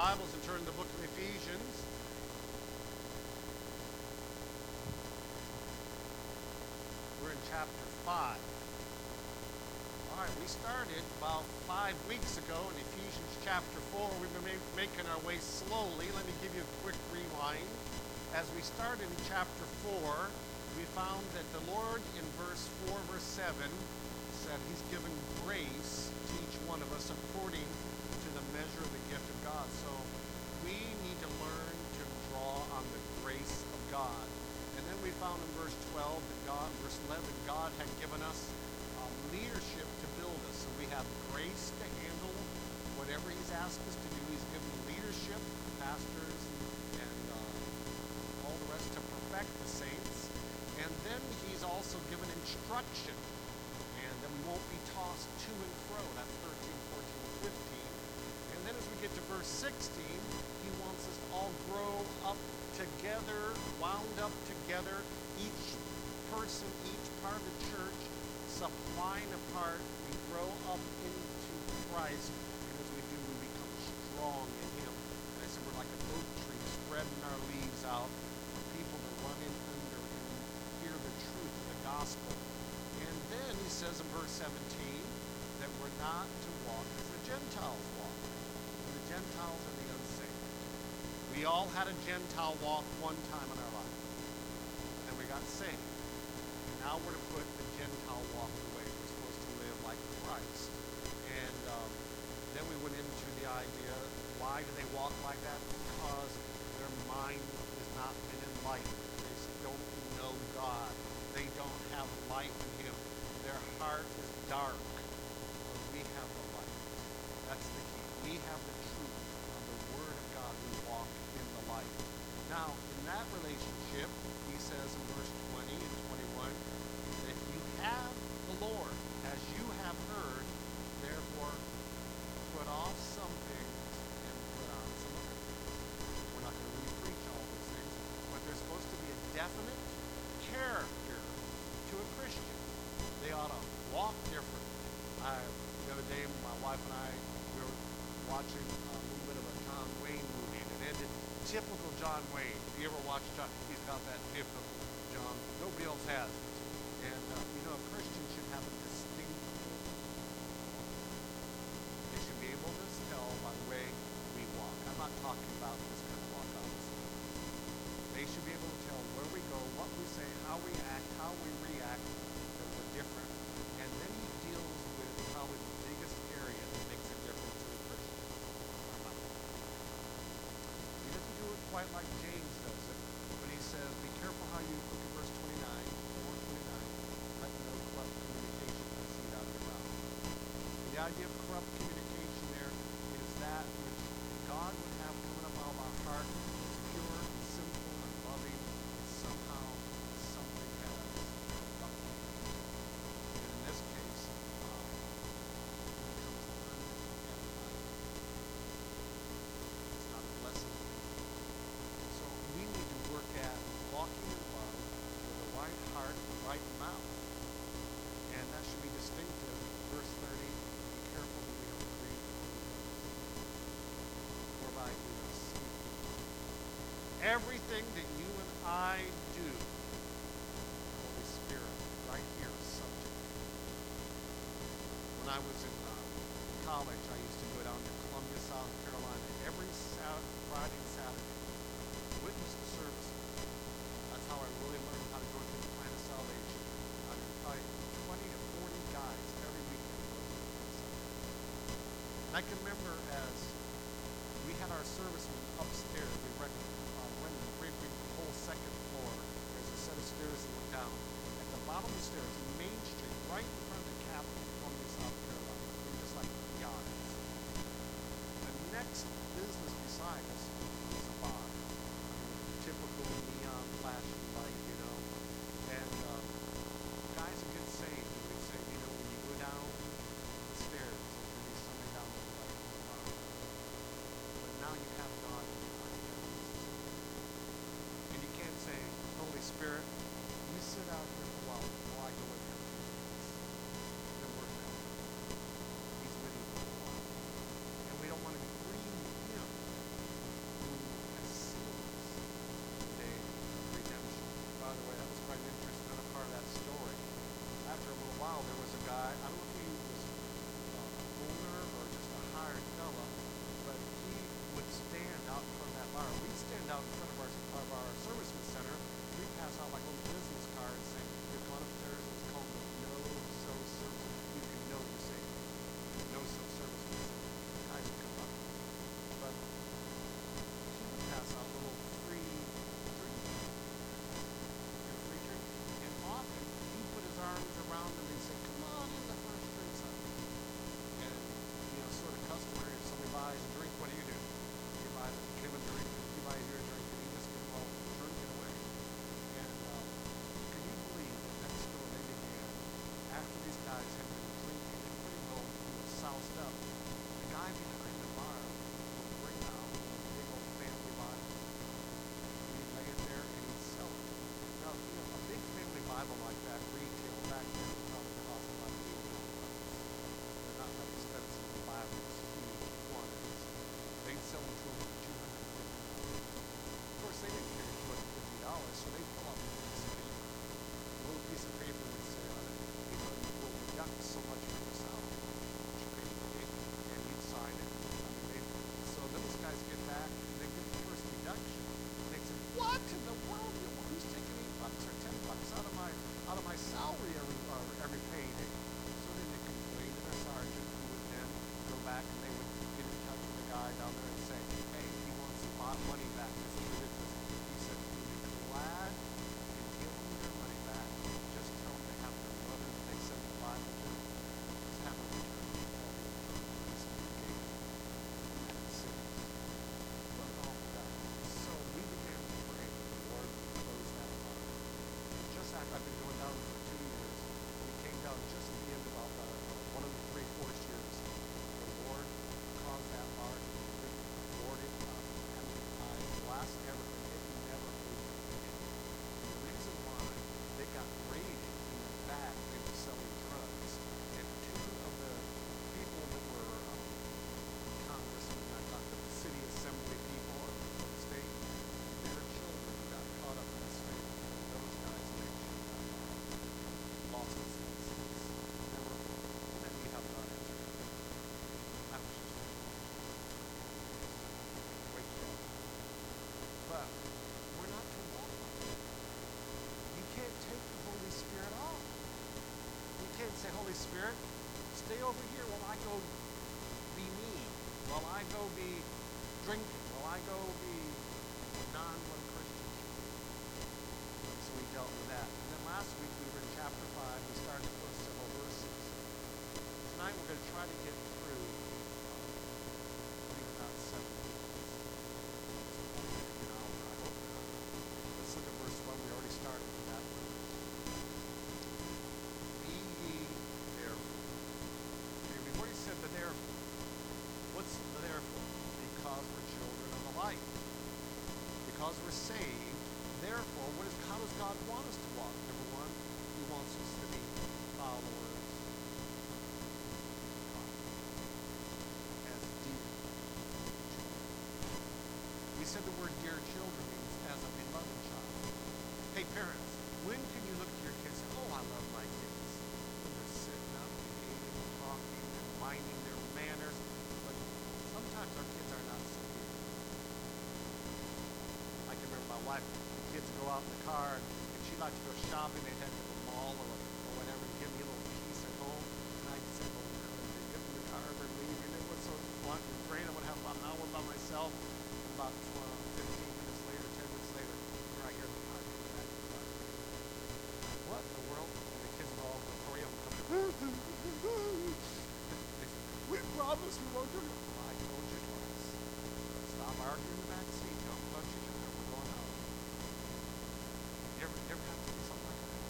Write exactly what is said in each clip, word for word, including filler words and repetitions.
Bibles and turn to the book of Ephesians. We're in chapter five. All right, we started about five weeks ago in Ephesians chapter four. We've been ma- making our way slowly. Let me give you a quick rewind. As we started in chapter four, we found that the Lord in verse four, verse seven, said he's given grace to each one of us according to the measure of the gift of God. So we need to learn to draw on the grace of God. And then we found in verse twelve that God, verse eleven, God had given us um, leadership to build us. So we have grace to handle whatever he's asked us to do. He's given leadership, pastors, and uh, all the rest to perfect the saints. And then he's also given instruction. And then we won't be tossed to and fro. That's thirteen, fourteen, fifteen. And then as we get to verse sixteen, he wants us to all grow up together, wound up together, each person, each part of the church, supplying a part. We grow up into Christ, and as we do, we become strong in him. And I said we're like an oak tree, spreading our leaves out for people to run in under and hear the truth of the gospel. And then he says in verse seventeen that we're not to walk as the Gentiles walk. And the Gentiles are the unsaved. We all had a Gentile walk one time in our life. And then we got saved. And now we're to put the Gentile walk away. We're supposed to live like Christ. And um, then we went into the idea, why do they walk like that? Because their mind has not been enlightened. They don't know God. They don't have light in him. Their heart is dark. But we have the light. That's the key. We have the truth of the Word of God. We walk in the light. Now, in that relationship, he says in verse twenty and twenty-one, that you have the Lord, as you have heard, therefore put off some things and put on some other things. We're not going to really preach all those things, but there's supposed to be a definite character to a Christian. They ought to walk different. I, the other day, my wife and I, we were watching a little bit of a John Wayne movie, and it ended typical John Wayne. If you ever watch John, he's got that typical John. Nobody else has it. And, uh, you know, a Christian should have a distinct walk. They should be able to tell by the way we walk. I'm not talking about this kind of walk, obviously. They should be able to tell where we go, what we say, how we act, how we react, that we're different. And then he deals with probably the biggest area that makes a difference to the Christian, our mouth. He doesn't do it quite like James does it, but he says, be careful how you look at verse twenty-nine, four twenty-nine, let no corrupt communication proceed out of your mouth. The idea of corrupt communication there is that which God would have coming up out of our heart is pure and simple and loving, and somehow something has corrupted. And in this case, um, it becomes unedified. It's not a blessing. So we need to work at walking in love with a right heart and a right mouth. And that should be distinctive. Verse thirty, be careful that we don't grieve the Holy Ghost, whereby we will speak. Everything that you and I do, the Holy Spirit, right here, is subject. When I was in uh, college, I used to go down to Columbia, South Carolina, every Saturday, Friday and Saturday, witness the services. That's how I really learned how to go through the plan of salvation. I mean, probably twenty to forty guys every weekend go through the plan of salvation. And I can remember as we had our service upstairs, we rec- uh, went in the great big whole second floor. There's a set of stairs that went down. At the bottom of the stairs, Main Street, right in front of the Capitol, Columbia, South Carolina. We were just like the honors. The next business beside us was a bar. I mean, typical neon flashing light, you know. And uh, guys would get saved. And we'd say, you know, when you go down the stairs, there's going to be somebody down there like the bar. But now you have God in your heart. You have Jesus. And you can't say, Holy Spirit, you sit out here for a while while I go and have Jesus. It doesn't work that way. He's with you for a while. And we don't want to grieve him. while, there was a guy, I don't know if he was uh, an owner or just a hired fella, but he would stand out in front of that bar. We'd stand out in front of our, of our serviceman center. We'd pass out like little business cards saying, you're going upstairs, and it's called the no-so service. You can know you're saying no-so serviceman center. Guys would come up. But he would pass out little free drink and a free drink. And often he put his arms around them and say, come on in the first drink, son. And, you know, sort of customary, if somebody buys a drink, what do you do? You buy the, him a drink, he buys you a drink, and he just gets all drunk it away. And um, can you believe that next door they began, after these guys had been drinking and pretty well, you know, soused up, the guy behind the bar would bring out a big old family Bible. He'd lay it there and he'd sell it. Now, you know, a big family Bible like that, retail back then, would probably cost about eight dollars. They're not that expensive. The Bibles, huge quantities. They'd sell them to them for two hundred fifty dollars. Of course, they didn't carry two hundred fifty dollars, so they'd pull out a piece of paper. A little piece of paper would say on it, you know, we'll deduct so much from your salary, which you paid for it, and he'd sign it. I mean, they'd, so then these guys get back, and they get the first deduction. And they'd say, what in the world? You know, who's taking eight bucks or ten bucks out of my out of my salary every uh, every payday? So then they complained to their sergeant, who would then go back and they would get in touch with the guy down there and say, hey, he wants some mo- money back. This is ridiculous. He said, you'll be glad and give them their money back. Just tell them they have their mother that they sent the Bible to. Just have them return it. All the return police communication. And it's serious. What an awful guy. So we began to pray that the Lord would close that bar. Just after I've been going down for two years, we came down just at the end of about uh, one of the three fourth years. The Lord caused that bar to be written, boarded up, and I last ever, and it never opened again. And the reason why, they got raided in the back, they were selling drugs, and two of the people that were um, congressmen, I thought the city assembly people or from the state, their children got caught up in this thing. Those guys make sure that uh, lost its license. Never, and then we have not answered it. I was just wake you up. But we're not to walk like that. You can't take the Holy Spirit off. You can't say, Holy Spirit, stay over here while I go be me, while I go be drinking, while I go be non-one Christian. So we dealt with that. And then last week we were in chapter five. We started the first several verses. Tonight we're going to try to get through, um, maybe about seven verses. So maybe an hour, I hope not. Let's look at verse one. We already started with that one. Be ye therefore. Okay, we've already said the therefore. What's the therefore? Because we're children of the light. Because we're saved, therefore, what is, how does God want us to walk? Number one, He wants us to be followers of God as dear children. We said the word dear children means as a beloved child. Hey parents, when can you look to your kids and say, oh, I love my kids? When they're sitting up, behaving, talking, and minding their manners. But sometimes our kids are not so dear. I can remember my wife, the kids go out in the car, and, and she likes to go shopping. They'd head to the mall or, or whatever to give me a little piece at home. And I'd say, oh, God, they get in the car, they're leaving. It was so fun and great. I would have about an hour by myself. And about uh, fifteen minutes later, ten minutes later, here I hear the car coming back to the car. What in the world? And the kids were all, the three of them coming. They said, we promise we won't do it. Well, I told you twice. Stop arguing in the back seat. Don't touch each other. We're going out. You ever, you ever have to do something like that?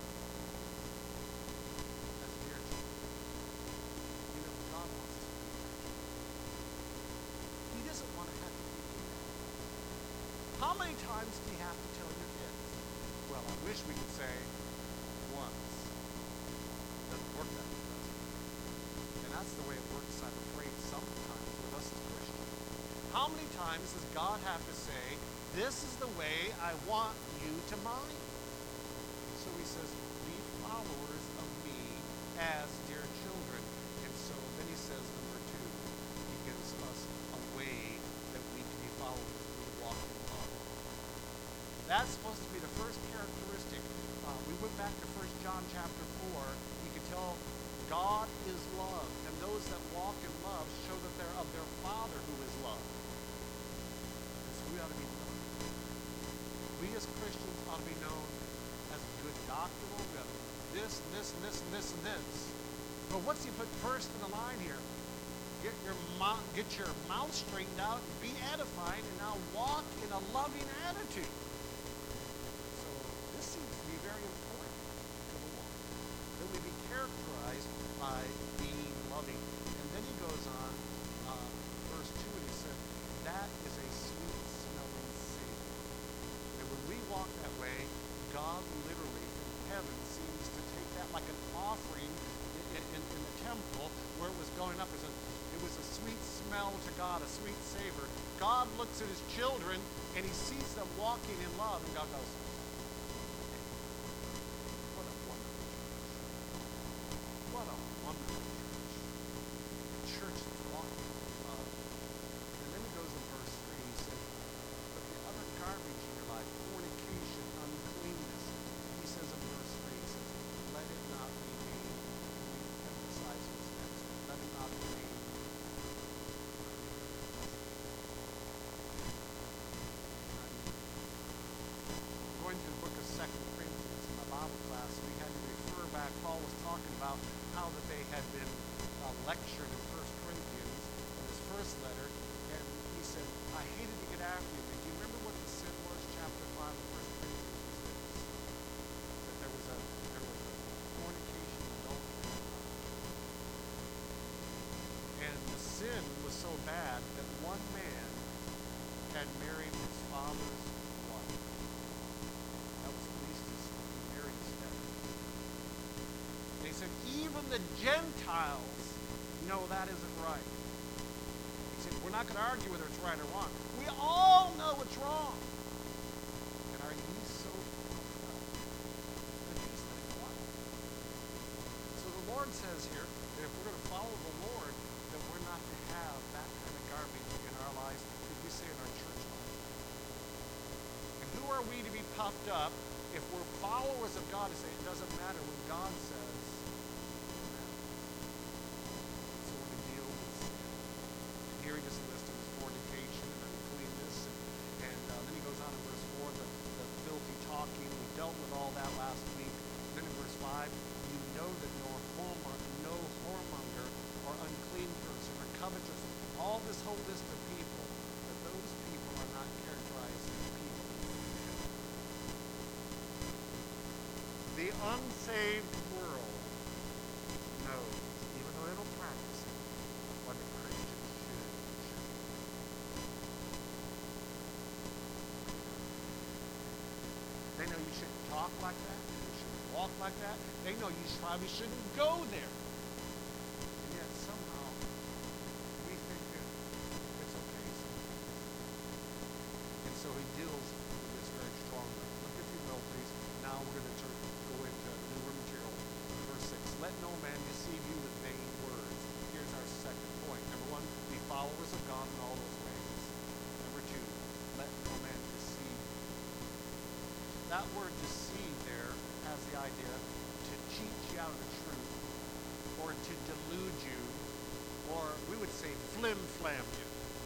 That's dear children. You know, God wants us to be dear children. He doesn't want to have to be in that. How many times do you have to tell your kids? Well, I wish we could say once. It doesn't work that way, does it? And that's the way it works, I'm afraid, sometimes with us as Christians. How many times does God have to say, this is the way I want you to mind? So he says, be followers of me as dear children. And so then he says, number two, he gives us a way that we can be followers through the walk in love. That's supposed to be the first characteristic. Uh, we went back to First John chapter four. You can tell God is love, and those that walk in love show that they're of their Father who is love. And so we ought to be known. We as Christians ought to be known as good doctrinal. We ought to be this, and this, and this, and this, and this. But what's he put first in the line here? Get your mouth, get your mouth straightened out, be edifying, and now walk in a loving attitude. So this seems to be very important to the Lord, that we be characterized by being loving. And then he goes on, uh, verse two, and he said, that is a sweet smelling savor. And when we walk that way, God literally from heaven seems to take that like an offering in, in, in the temple where it was going up. It was, a, it was a sweet smell to God, a sweet savor. God looks at his children and he sees them walking in love, and God goes, what a wonderful church. What a wonderful church. A church that's walking in love. And then he goes in verse three, he said, but the other garbage in your life, fornication, uncleanness, he says in verse three, he says, let it not be named. He emphasizes this next. Let it not be named. Going through the book of Second Corinthians in my Bible class, we had to refer back. Paul was talking about how that they had been uh, lectured in First Corinthians in his first letter, and he said, I hated to get after you, but do you remember what the sin was? Chapter five of First Corinthians was this, that there was a there was a fornication, adultery, and the sin was so bad that one man had married his father's wife. That was at least his he married his stepmother. And he said, even the Gentiles know that isn't right. He said, we're not going to argue whether it's right or wrong. We all know it's wrong. And are ye so puffed up that you just let it go on? So the Lord says here that if we're going to follow the Lord, that we're not to have that kind of garbage in our lives, as we say in our church life. And who are we to be puffed up if we're followers of God? To say it doesn't matter when God says it matters. So we're to deal with sin. And here he just listed his fornication and uncleanness, and, and uh, then he goes on in verse four, the, the filthy talking. We dealt with all that last week. And then in verse five, you know that no whoremonger, no whoremonger or unclean person or covetous, all this whole list of people, that those people are not characterized as people. The unsaved world knows, even though they don't practice it, what a Christian should. They know you shouldn't talk like that. You shouldn't walk like that. They know you probably shouldn't go there. And yet somehow we think that it's okay sometimes. And so he deals with this very strongly. Look if you will, please. Now we're going to turn, go into newer material. Verse six. Let no man deceive you with vain words. Here's our second point. Number one, be followers of God in all those ways. Number two, let no man deceive you. That word deceive there has the idea to cheat you out of the truth, or to delude you, or we would say flim-flam you.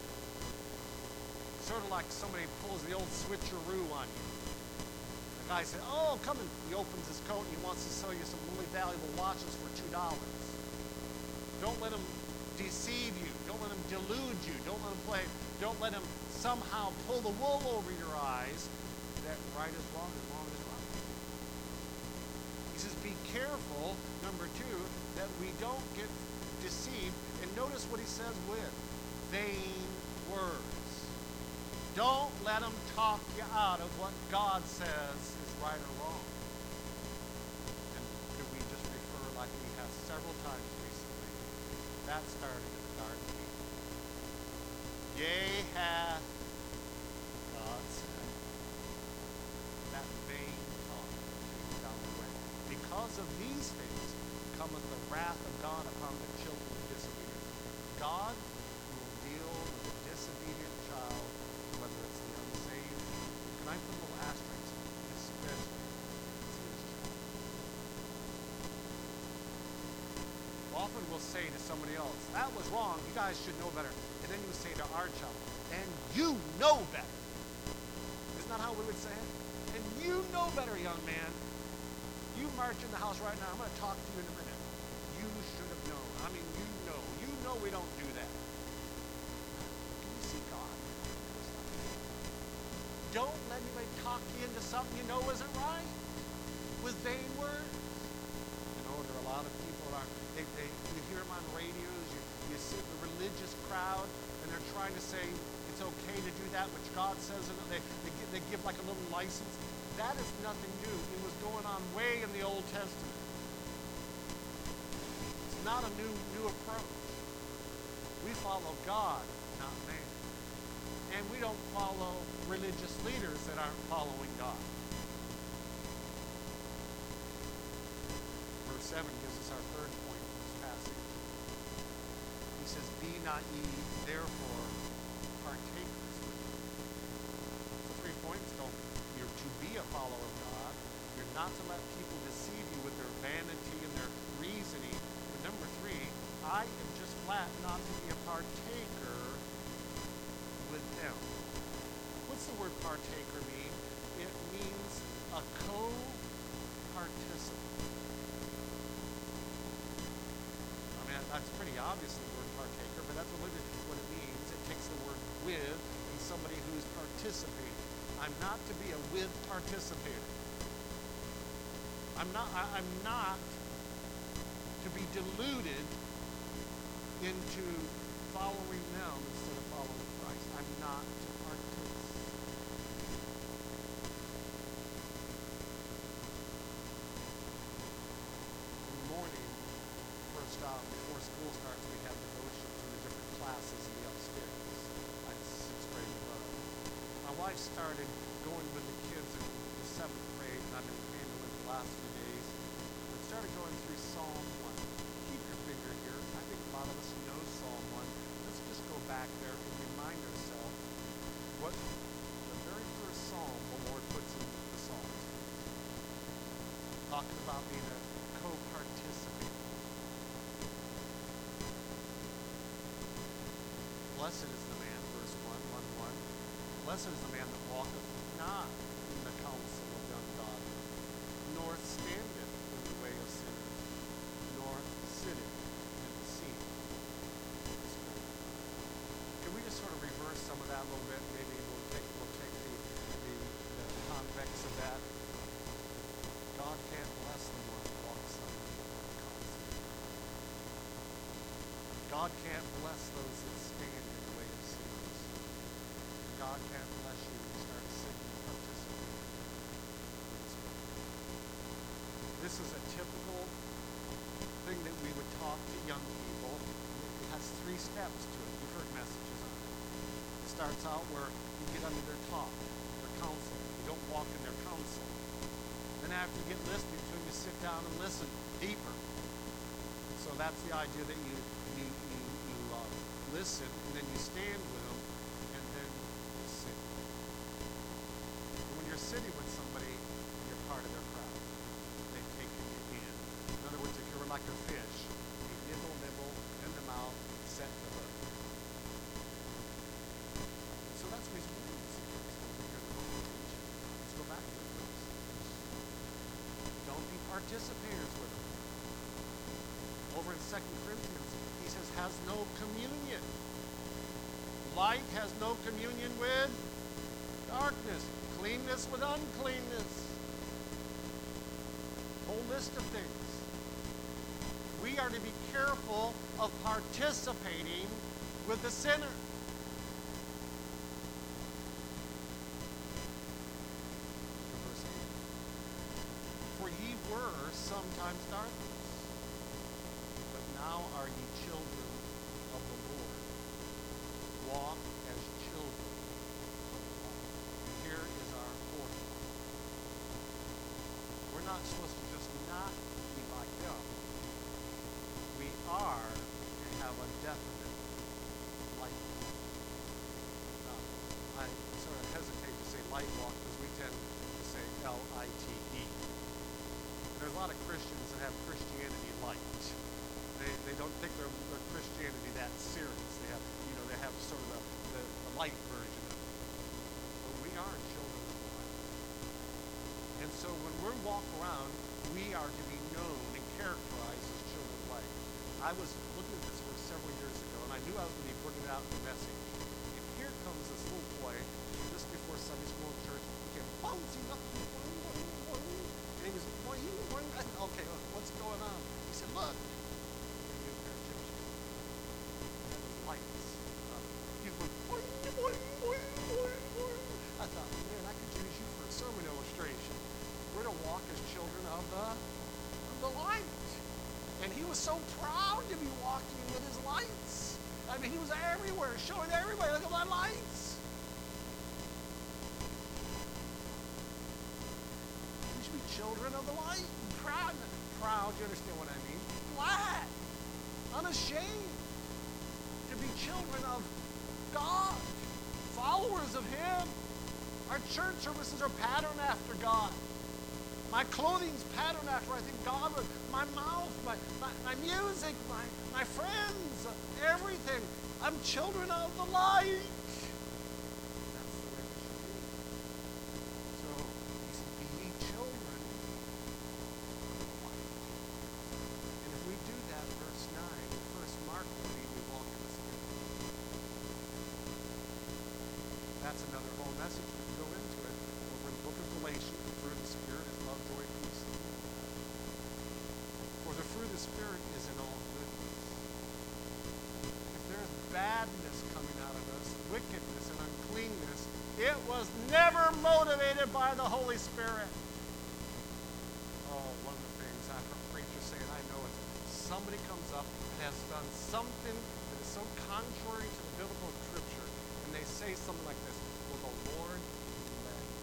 Sort of like somebody pulls the old switcheroo on you. The guy said, oh, come and he opens his coat and he wants to sell you some really valuable watches for two dollars. Don't let him deceive you. Don't let him delude you. Don't let him play. Don't let him somehow pull the wool over your eyes that right is wrong and wrong is right. He says, be careful, number two, that we don't get deceived. And notice what he says with vain words. Don't let them talk you out of what God says is right or wrong. And could we just refer, like we have several times recently, that started in the Garden of Eden. Yea, hath God said, that vain talk down the way. Because of these things cometh the wrath of God upon the children of disobedience. God will deal with a disobedient child, whether it's the unsaved. Can I put a little asterisk? Especially if it's his child. Often we'll say to somebody else, that was wrong, you guys should know better. And then you say to our child, and you know better. Isn't that how we would say it? And you know better, young man. You march in the house right now. I'm going to talk to you in a minute. You should have known. I mean, you know. You know we don't do that. Can you see God? Don't let anybody talk you into something you know isn't right with vain words. You know, there are a lot of people that are, they, they, you hear them on radios, you, you see the religious crowd, and they're trying to say it's okay to do that, which God says, and they, they, give, they give like a little license. That is nothing new. It was going on way in the Old Testament. It's not a new new approach. We follow God, not man. And we don't follow religious leaders that aren't following God. Verse seven gives us our third point in this passage. He says, be not ye therefore partakers with them. So three points. Don't You're to be a follower of God. You're not to let people deceive you with their vanity and their reasoning. But number three, I am just flat not to be a partaker with them. What's the word partaker mean? It means a co-participant. I mean, that's pretty obvious, the word partaker, but that's what it means. It takes the word with and somebody who's participating. I'm not to be a with participator. I'm not, I, I'm not to be deluded into following them instead of following Christ. I'm not to participate. In the morning, first off, before school starts, we have devotions in the different classes in the upstairs. I'm sixth grade and above. My wife started going with the kids in the seventh grade, and I've been handling the last few days. We started going through Psalm one. Keep your finger here. I think a lot of us know Psalm one. Let's just go back there and remind ourselves what the very first psalm the Lord puts in the Psalms. Talking about being a co-participator. Blessed is the man, verse one, one, one. Blessed is the man that walketh not in the counsel of the ungodly, nor standeth in the way of sinners, nor sitteth in the seat of the scornful. Can we just sort of reverse some of that a little bit? Maybe we'll take we'll take the the, the convex of that. God can't bless the one who walks under the counsel. God can't bless those that stand in the way of sinners. God can't bless you when you start sitting and participating. This is a typical thing that we would talk to young people. It has three steps to it. You've heard messages on it. It starts out where you get under their talk, their counsel. You don't walk in their counsel. Then after you get listening to them, you sit down and listen deeper. So that's the idea that you you you, you uh, listen, and then you stand with them, and then you sit. And when you're sitting with somebody, you're part of their crowd. They've taken you in. In other words, if you were like a fish, you nibble, nibble, in the mouth, set the hook. So that's what he's doing. Let's go back to it. Don't be participators with them. Over in Second Corinthians, he says, has no communion. Light has no communion with darkness. Cleanness with uncleanness. Whole list of things. We are to be careful of participating with the sinner. Verse eight. For ye were sometimes darkness, but now are ye children of the Lord. Walk as children of the light. Here is our fourth one. We're not supposed to just not be like them. light walk because we tend to say L I T E. There's a lot of Christians that have Christianity light. They, they don't take their, their Christianity that serious. They have, you know, they have sort of the, the, the light version of it. But we are children of the light. And so when we walk around, we are to be known and characterized as children of light. I was looking at this verse several years ago, and I knew I was going to be bringing it out in the message. And here comes this little boy, just before Sunday school in church. He came bouncing up, boing, boing, boing, and he was boing, boing. I said, okay, what's going on? He said, look. Lights. Uh, he was boing, boing, boing, boing, boing. I thought, man, I could use you for a sermon illustration. We're to walk as children of the, of the light. And he was so proud to be walking with his lights. I mean, he was everywhere, showing everybody, look at my lights. We should be children of the light. Proud. Proud, you understand what I mean? Glad. Unashamed. To be children of God. Followers of Him. Our church services are patterned after God. My clothing's patterned after I think God would. My mouth, my, my, my music, my, my friends, everything. I'm children of the light. That's the way we should be. So, He said, be ye children of the light. And if we do that, verse nine, first Mark will be, we walk in the Spirit. That's another whole message. We can go into it. Over in the book of Galatians, the fruit of the Spirit is love, joy, peace. For the fruit of the Spirit is in all goodness. If there's badness coming out of us, wickedness and uncleanness, it was never motivated by the Holy Spirit. Oh, one of the things I've heard preachers say, and I know it's somebody comes up and has done something that is so contrary to the biblical scripture, and they say something like this, well, the Lord led me.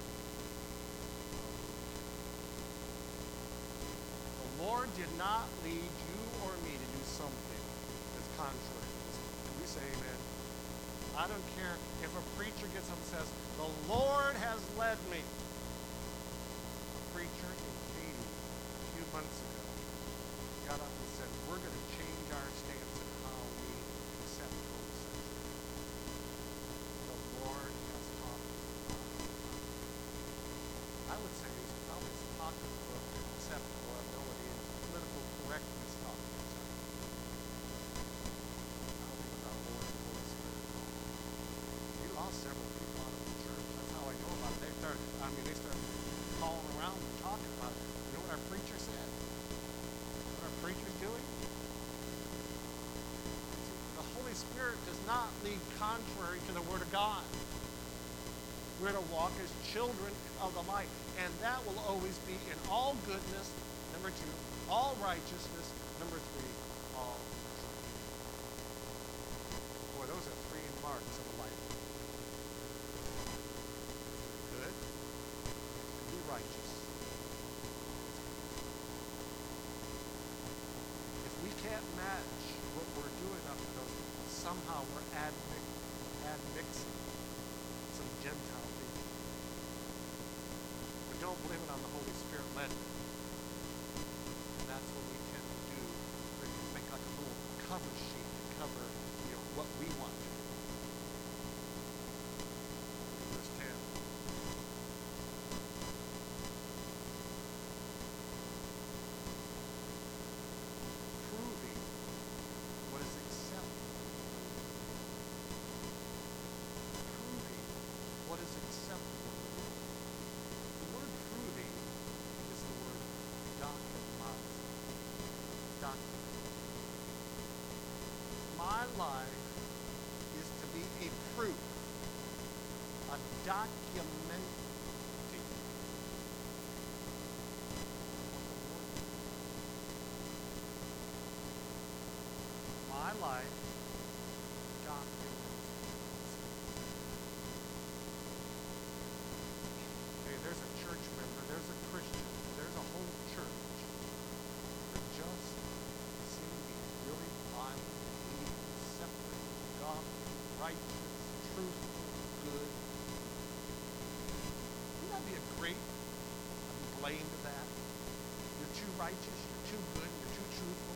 The Lord did not lead you or me to do something that's contrary. Can we say amen? I don't care if a preacher gets up and says, the Lord has led me. A preacher in Katy a few months ago got up and said, we're going to change our stance on how we accept homosexuality. The Lord has taught us about it. I would say he's probably as popular book in acceptable ability and political correctness talking about it. I don't think without Lord and Holy Spirit. We lost several people out of the church. That's how I know about it. They started, I mean, they started calling around and talking about it. You know what our preacher said? What our preacher's doing? The Holy Spirit does not lead contrary to the Word of God. We're to walk as children of the light. And that will always be in all goodness, number two, all righteousness, number three, all truth. Boy, those are three marks of a light. Good and be righteous. If we can't match what we're doing up to those, somehow we're admix, admixing some Gentile thinking. But don't blame it on the Holy Spirit led. And that's what we tend to do. We make like a little cover sheet to cover, you know, what we want to do. Verse ten. Proving what is acceptable. Proving what is acceptable in the Lord. The word proving is the word dokimazo. Document. My life is to be a proof, a documenting my life documents. Okay, there's a church member, there's a Christian, there's a whole church that just seem to be really violent, evil, separate, godly, righteous, truthful, good. claim to that. You're too righteous, you're too good, you're too truthful.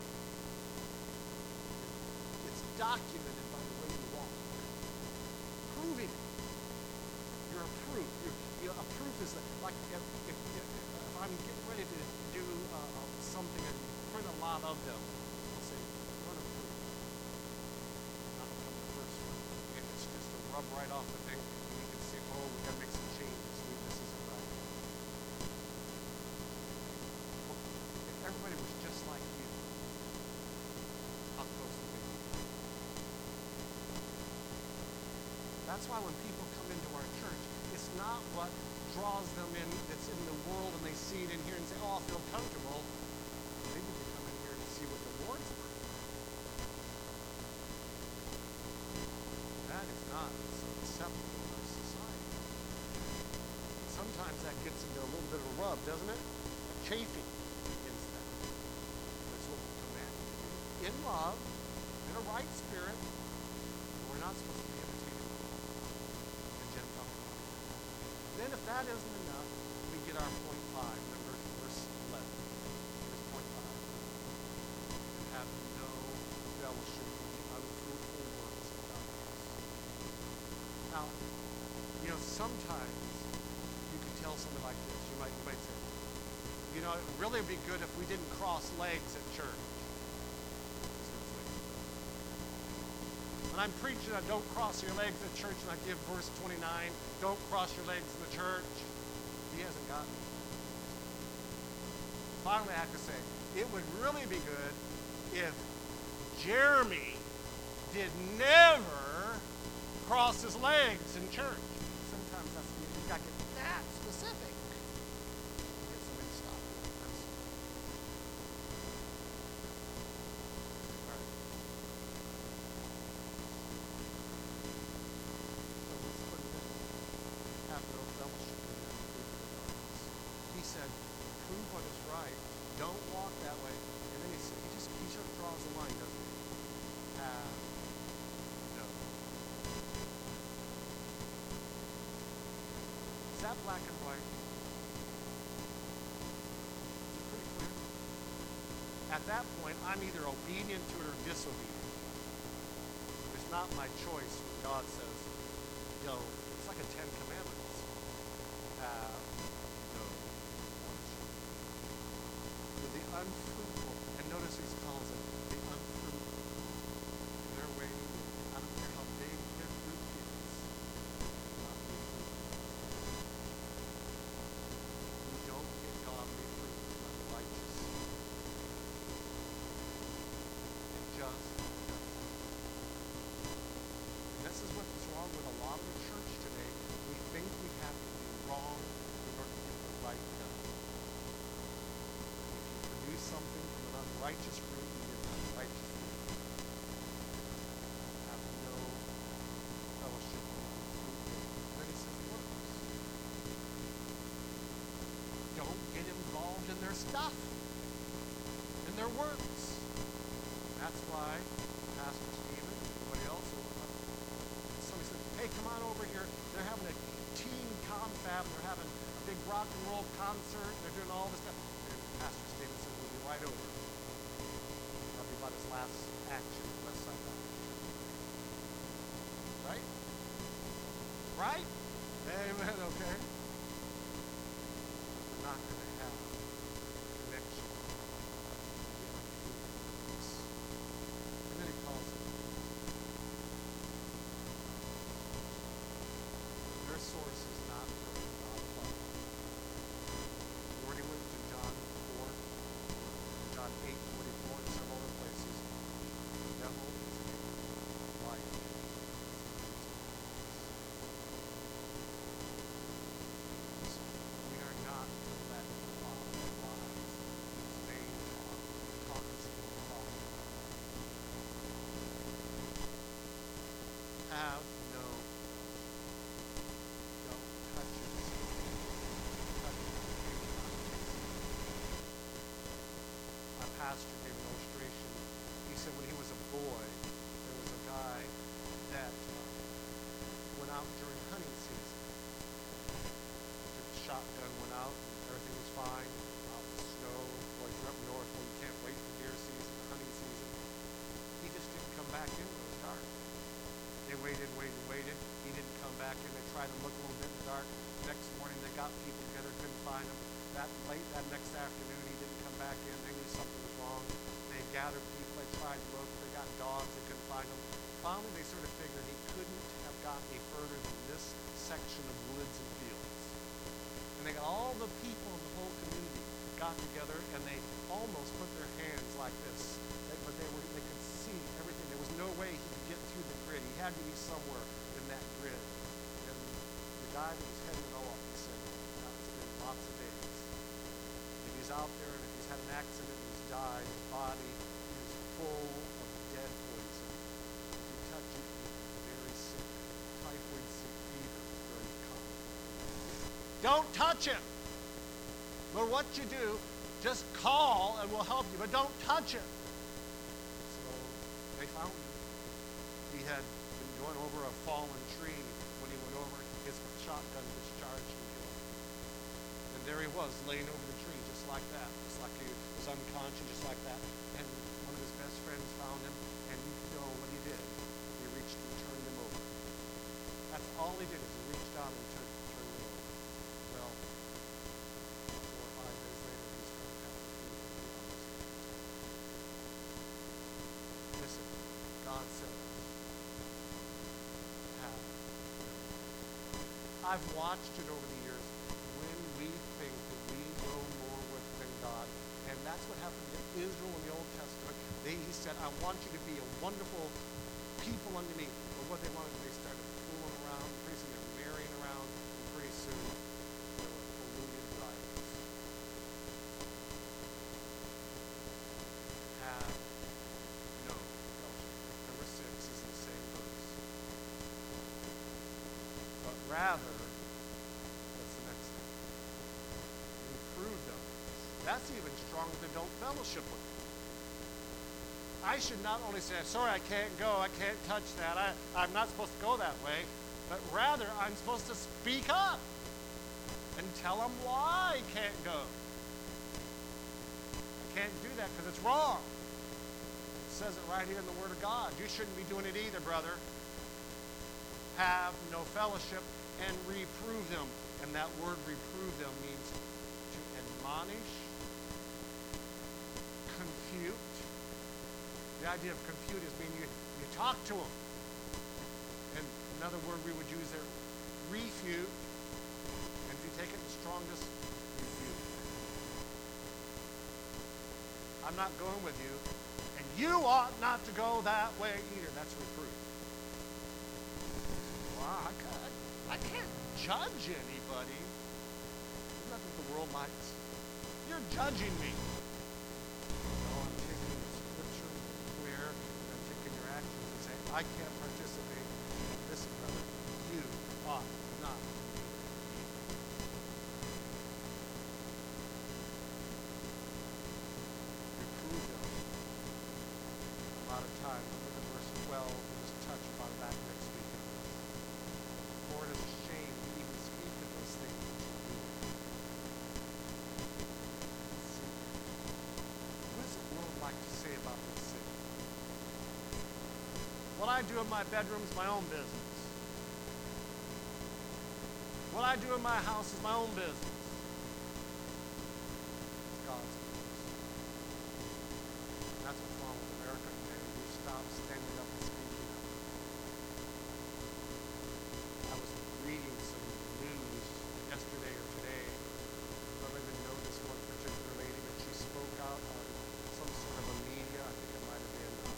It's documented by the way you walk. Proving it. You're a proof. You're, you know, a proof is like if, if, if, if I'm getting ready to do uh, something and print a lot of them, I'll say, run a proof. Not become the first one. And it's just a rub right off the thing, and you can see, oh, we got to make some changes. Maybe this isn't right. Well, if everybody was just like you, how close would they be? That's why when people come into our church, it's not what draws them in that's in the world and they see it in here and say, oh, I feel comfortable. Maybe they come in here to see what the Lord's working. That is not so acceptable in our society. Sometimes that gets into a little bit of a rub, doesn't it? A chafing against that. That's what we're commanded to do. In love, in a right spirit, we're not supposed to be imitating the Gentile. Then if that isn't enough, we get our point five, remember verse eleven. Here's point five. And have no fellowship with the unfruitful works of darkness. Now, you know, sometimes you can tell something like this. You might, you might say, you know, it really would be good if we didn't cross legs at church. When I'm preaching, I don't cross your legs at church, and I give verse twenty-nine, don't cross your legs in the church. He hasn't gotten it. Finally, I have to say, it would really be good if Jeremy did never cross his legs in church. Sometimes that's you've got to get that specific. Get somebody to stop. That's all right. Have no fellowship with them through the darkness. He said, prove what is right. Don't walk that way. And then he said, he just he just draws a line, doesn't he? Have no. Is that black and white? Pretty clear. At that point, I'm either obedient to it or disobedient. It's not my choice when God says, yo, it's like a Ten Commandments. Have no fellowship with the unfruitful. And notice he calls it the unfruitful. And they're waiting. I don't care how big their fruit is. Not be fruitful. We don't get godly fruit from unrighteous. It just doesn't. And this is what's wrong with a lot of the church today. We think we have to do wrong in order to get the right done. If you produce something from an unrighteous fruit, you get an unrighteous fruit. Have no fellowship with unfruitful. And then he says works. Don't get involved in their stuff, in their works. That's why Pastor Stephen and everybody else, somebody said, hey, come on over here. They're having a teen confab. They're having a big rock and roll concert. They're doing all this stuff. And Pastor Stephen said, we'll be right over. That'll be about his last action at Westside Baptist Church. Right? Right? Amen, okay. We're not going to have connection. And then he calls it. Their source is not from God alone. We already went to John four, John eight forty-four, and several other places. The devil is a liar. We are not to let our lives be made on constant thought. Have no. Don't touch it. Touch it. My pastor gave an illustration. He said when he was a boy, there was a guy that uh, went out during hunting season. Took the shotgun, went out, and everything was fine. Out in the snow, boy, if you're up north, well, you can't wait for deer season, hunting season. He just didn't come back in when it was dark. They waited, waited, waited. He didn't come back in. They tried to look a little bit in the dark. Next morning, they got people together, couldn't find him. That late, that next afternoon, he didn't come back in. They knew something was wrong. They gathered people. They tried to look. They got dogs. They couldn't find him. Finally, they sort of figured he couldn't have gotten any further than this section of woods and fields. And they got all the people in the whole community got together, and they almost put their hands like this. They, but they were they could see everything. There was no way he could get through the grid. He had to be somewhere in that grid. And the guy that was heading it all up, he said, now it's been lots of days. If he's out there and if he's had an accident and he's died, his body is full of dead poison. If you touch it, you get very sick. Typhoid sick fever is very common. Don't touch him. But what you do, just call and we'll help you, but don't touch him. So they found him. He had been going over a fallen tree. When he went over, his shotgun discharged and killed him. And there he was, laying over the tree, just like that, just like he was unconscious, just like that. And one of his best friends found him, and you know what he did. He reached and turned him over. That's all he did, is he reached out and turned, turned him over. Well, four or five days later, he started having a fever. He almost died. Listen, God said, have no. I've watched it over the years when we think that we know more with than God. And that's what happened to Israel in the Old Testament. They, he said, I want you to be a wonderful people unto me. But what they wanted, they started fooling around. Pretty soon they were marrying around. And pretty soon they were polluted drivers. Have no fellowship. Number six is in the same verse. But rather, what's the next thing? Reprove them. That's even stronger than don't fellowship with them. I should not only say, sorry, I can't go, I can't touch that, I, I'm not supposed to go that way, but rather I'm supposed to speak up and tell them why I can't go. I can't do that because it's wrong. It says it right here in the Word of God. You shouldn't be doing it either, brother. Have no fellowship and reprove them. And that word reprove them means to admonish, confute. The idea of confute is meaning you, you talk to them. And another word we would use there, refute. And if you take it the strongest, refute. I'm not going with you, and you ought not to go that way either. That's reproof. Wow, I can't, I can't judge anybody. Isn't that what the world likes? You're judging me. No, I'm taking the scripture clear, and I'm taking your actions and saying, I can't participate. Listen, brother, you ought not. Reprove them. A lot of times, look at verse twelve, we'll just touch upon that next week. Lord is ashamed to even speak of those things which you do. What does the world like to say about this city? What I do in my bedroom is my own business. What I do in my house is my own business. It's God's business. And that's what's wrong with America today. We stop standing up and speaking up. I was reading some news yesterday or today. I don't even know this one particular lady, but she spoke out on some sort of a media. I think it might have been uh,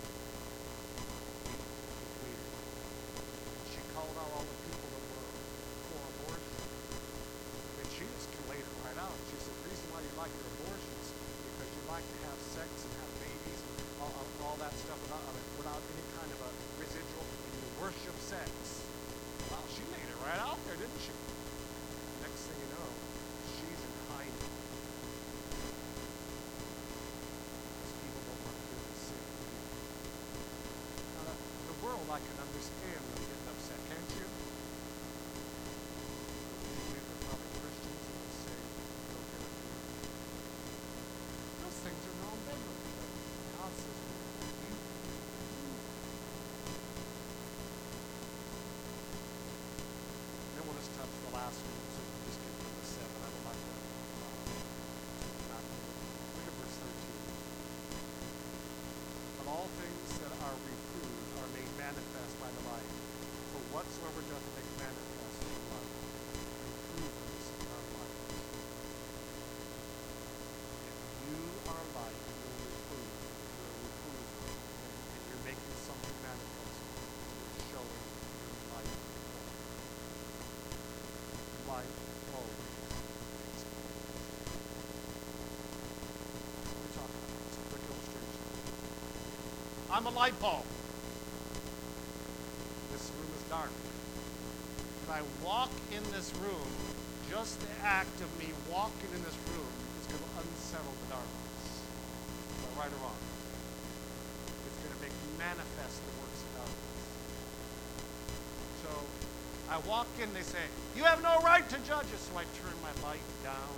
tweeted. And she called out all the people that were for abortion. And she just laid it right out. She said, the reason why you like your abortions is because you like to have sex and have babies and all, all, all that stuff without, I mean, without any kind of a residual, and you worship sex. Wow, she laid it right out there, didn't she? Next thing you know, she's in hiding. Because people don't want to hear the same thing. Now, the, the world, I can understand them getting upset, can't you? Usually they're probably Christians and they say, don't get last week, so you just get from the seven. I don't like that. Uh, not look at verse thirteen. But all things that are reproved are made manifest by the light. For whatsoever doth make manifest the light, reprovers are light. If you are light and you're reproved, you're a reprover, and, and you're making something manifest, you're showing your light. Light always makes it. What are we talking about? Just a quick illustration. I'm a light bulb. This room is dark. If I walk in this room, just the act of me walking in this room is going to unsettle the darkness. Am I right or wrong? It's going to make manifest the works of darkness. So I walk in, they say, you have no right to judge us. So I turn my light down.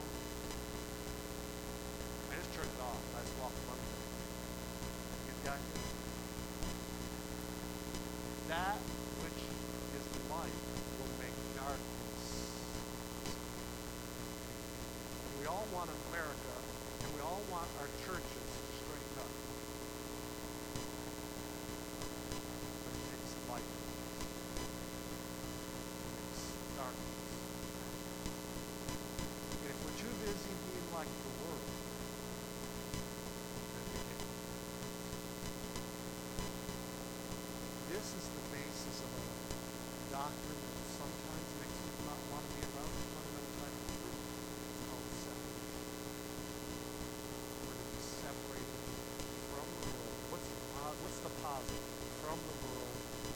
I just turn it off. I just walk among them. Get the idea? That which is light will make darkness. We all want America, and we all want our churches to straighten up. But it takes light. It makes darkness. And if we're too busy being like the world, then we can't. This is the basis of a doctrine that sometimes makes people not want to be around the fundamental type of truth. It's called separation. We're to be separated from the world. What's the, po- what's the positive? From the world.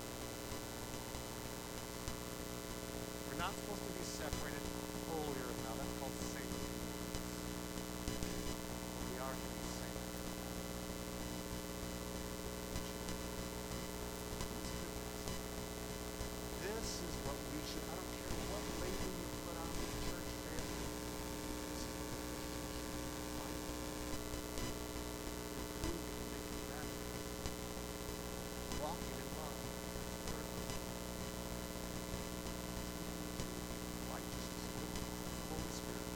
We're not supposed to be separated holier now. That's called sanctity. We are to be sanctified. This is what we should, I don't care what label you put on the church family. This is what Christians should fight for. Improving and making manifest. Walking in love. Righteousness. The Holy Spirit.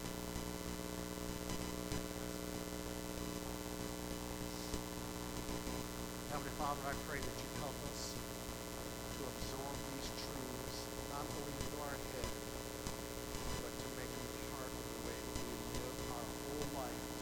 Heavenly Father, I pray that you help us to absorb these truths, not only into our head, but to make them part of the way we live our whole life